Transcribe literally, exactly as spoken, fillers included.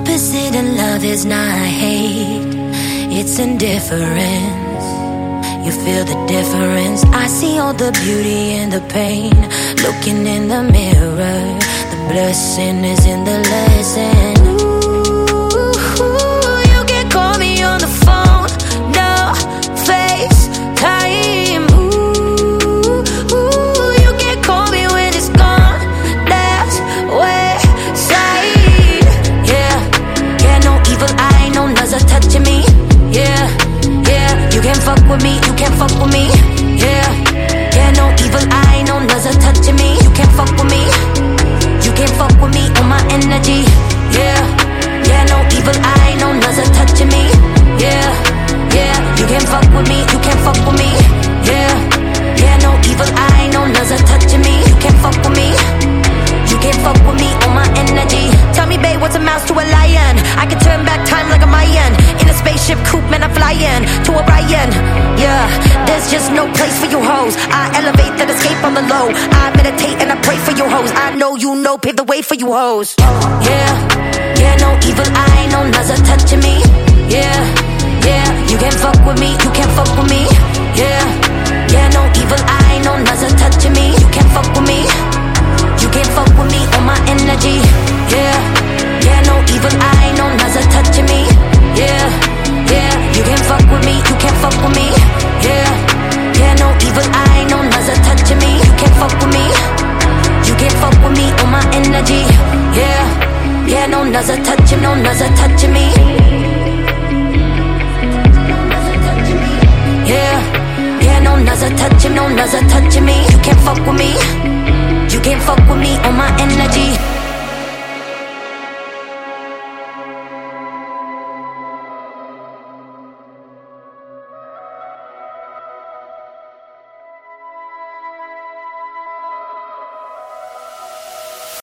opposite of love is not hate, it's indifference. You feel the difference. I see all the beauty and the pain. Looking in the mirror, the blessing is in the lesson. Ooh, you can call me on the phone, no FaceTime. Ooh, ooh, you can call me when it's gone. That's west side. Yeah, yeah, no evil eye, no nothing touching me. Yeah, yeah, you can't fuck with me, you can't fuck with me. Yeah, yeah, no evil eye, no nothing touching me. You can't fuck with me, you can't fuck with me on my energy. Yeah, yeah, no evil eye, no nothing touching me. Yeah, yeah, you can't fuck with me, you can't fuck with me. Yeah, yeah, no evil eye, no nothing touching me. You can't fuck with me, you can't fuck with me on my energy. Tell me, babe, what's a mouse to a lion? I can turn back time like a Mayan. In a spaceship coupe, man, I'm flying to Orion. Yeah, there's just no place for you hoes. I elevate, then escape on the low. I meditate and I pray for you hoes. I know you know, pave the way for you hoes. Yeah, yeah, no evil eye, no nothing touching me. Yeah, yeah, you can't fuck with me, you can't fuck with me. Yeah, yeah, no evil eye, no nothing touching me. You can't fuck with me, you can't fuck with me on my energy. Yeah, yeah, no evil eye, no nothing touching me. Yeah, yeah, you can't fuck with me, you can't fuck with me. Yeah, yeah, no evil eye, no nothing touching me. You can't fuck with me, you can't fuck with me on my energy. Yeah, yeah, no nothing touching, no nothing touching me. Yeah, yeah, no nothing touching, no nothing touching me. You can't fuck with me, you can't fuck with me on my energy.